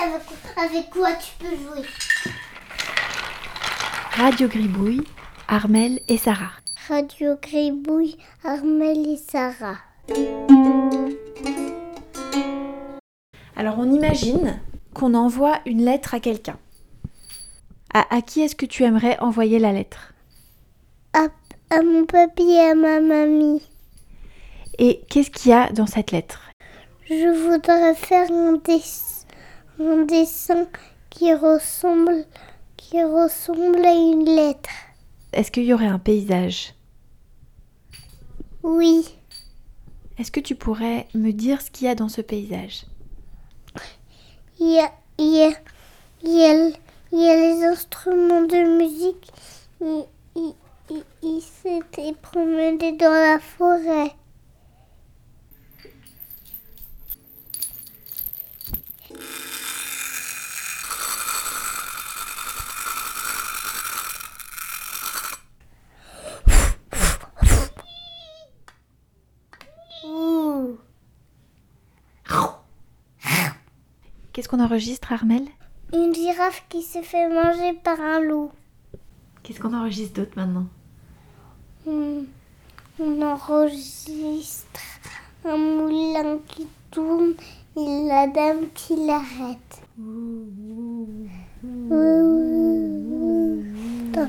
avec quoi tu peux jouer. Radio Gribouille, Armelle et Sarah. Radio Gribouille, Armelle et Sarah. Alors on imagine qu'on envoie une lettre à quelqu'un. À qui est-ce que tu aimerais envoyer la lettre ? À mon papy et à ma mamie. Et qu'est-ce qu'il y a dans cette lettre ? Je voudrais faire un dessin qui ressemble à une lettre. Est-ce qu'il y aurait un paysage ? Oui. Est-ce que tu pourrais me dire ce qu'il y a dans ce paysage ? Il y a les instruments de musique. Il s'était promené dans la forêt. Qu'est-ce qu'on enregistre, Armelle ? Une girafe qui se fait manger par un loup. Qu'est-ce qu'on enregistre d'autre maintenant ? On enregistre un moulin qui tourne et la dame qui l'arrête. Top.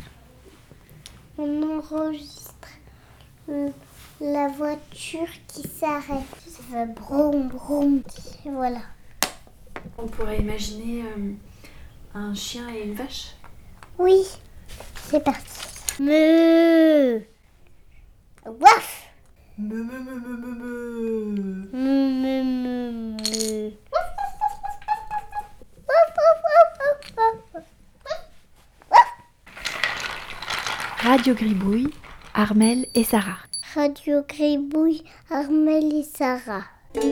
On enregistre la voiture qui s'arrête. Ça fait broum broum. Et voilà. On pourrait imaginer un chien et une vache ? Oui, c'est parti. Meuh. Waf. Meuh. Meuh, meuh, meuh, meuh. Radio Gribouille, Armelle et Sarah. Radio Gribouille, Armelle et Sarah.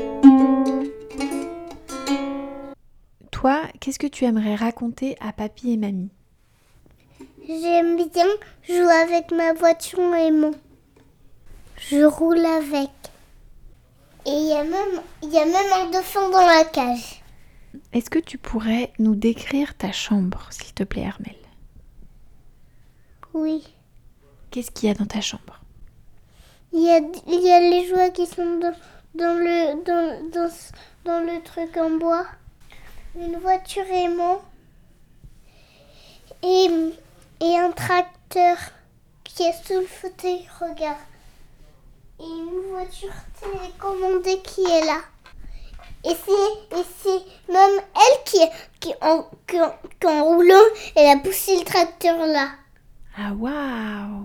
Toi, qu'est-ce que tu aimerais raconter à papy et mamie ? J'aime bien jouer avec ma voiture Aimant. Je roule avec. Et il y a même un dauphin dans la cage. Est-ce que tu pourrais nous décrire ta chambre, s'il te plaît, Armelle ? Oui. Qu'est-ce qu'il y a dans ta chambre ? Il y a les jouets qui sont dans le truc en bois. Une voiture aimant. Et un tracteur qui est sous le fauteuil, regarde. Et une voiture télécommandée qui est là. Et c'est même elle qui en roulant, elle a poussé le tracteur là. Ah, waouh !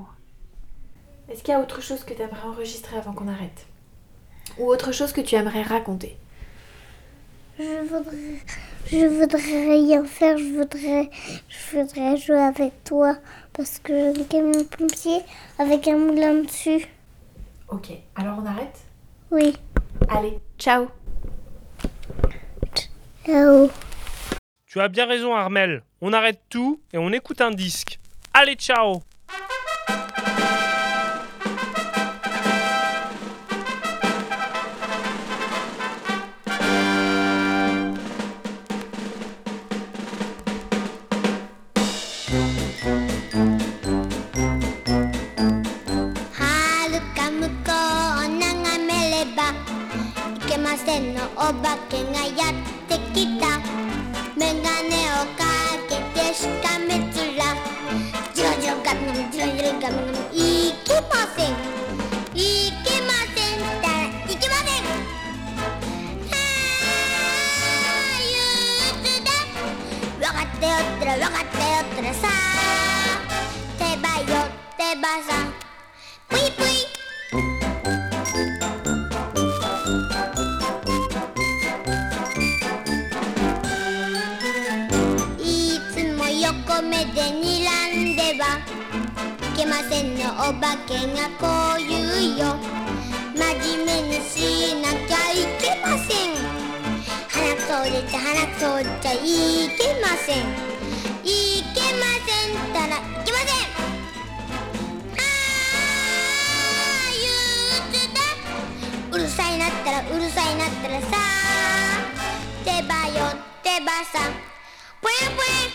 Est-ce qu'il y a autre chose que tu aimerais enregistrer avant qu'on arrête ? Ou autre chose que tu aimerais raconter ? Je voudrais rien faire, je voudrais jouer avec toi parce que j'ai un camion pompier avec un moulin dessus. Ok, alors on arrête ? Oui. Allez, ciao ! Ciao. Tu as bien raison, Armelle. On arrête tout et on écoute un disque. Allez, ciao! お化けがやってきたメガネをかけてしかめ面ジロジロガムガムジロジロガムガムいけませんいけませんったらいけませんはー憂鬱だわかったよったらわかったよったらさ手羽よ手羽さんぷいぷい横目で睨んではいけませんのお化けがこう言うよ真面目にしなきゃいけません鼻くそを出ちゃ鼻くそを出ちゃいけませんいけませんったらいけませんはー憂鬱だうるさいなったらうるさいなったらさ手羽よ手 te vas a. Pui, pui.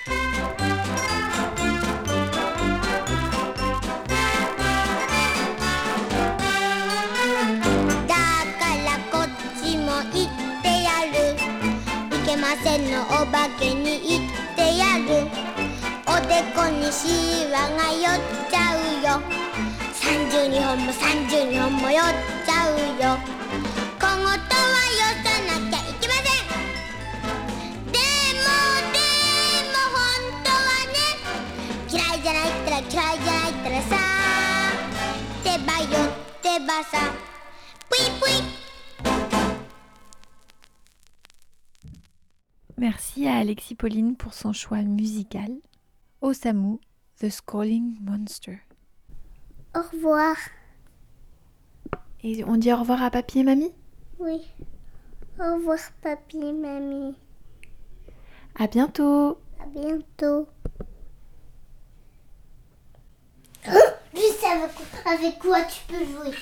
Daからこっちも行ってやる。いけませんのお化けに言ってやる。おでこにシワが寄っちゃうよ。32本も32本も寄っちゃうよ。小言は寄さなきゃいけません。でも本当はね、嫌いじゃないったら嫌いじゃないったらさ、手ばよってばさ、ぷいぷい。 Merci à Alexis Pauline pour son choix musical. Osamu, The Scrolling Monster. Au revoir. Et on dit au revoir à papy et mamie? Oui. Au revoir, papy et mamie. À bientôt. À bientôt. Je sais avec quoi tu peux jouer.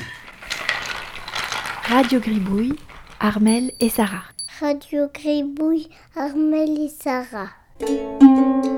Radio Gribouille, Armel et Sarah. Radio Gribouille, Armel et Sarah.